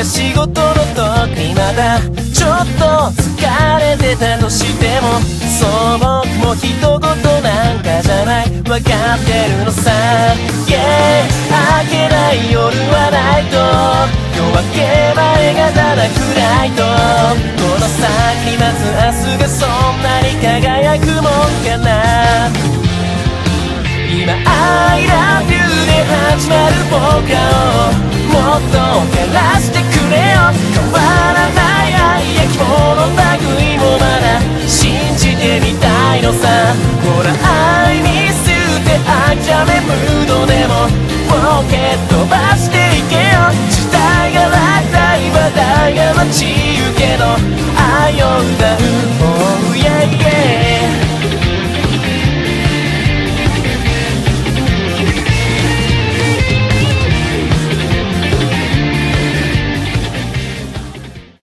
や仕事の時まだちょっと疲れてたとしても、そう僕も人事なんかじゃない、分かってるのさ。明けない夜はないと、夜明け前がただ暗いと、この先待つ明日がそんなに輝くもんかな。今 I love you で始まる僕らをもっと照らしてくれよ。変わらない愛や希望の類もまだ信じてみたいのさ。ほら愛に捨て諦めムードでもポケット飛ばしていけよ。時代が楽だ今話題が待ち受けの愛を歌う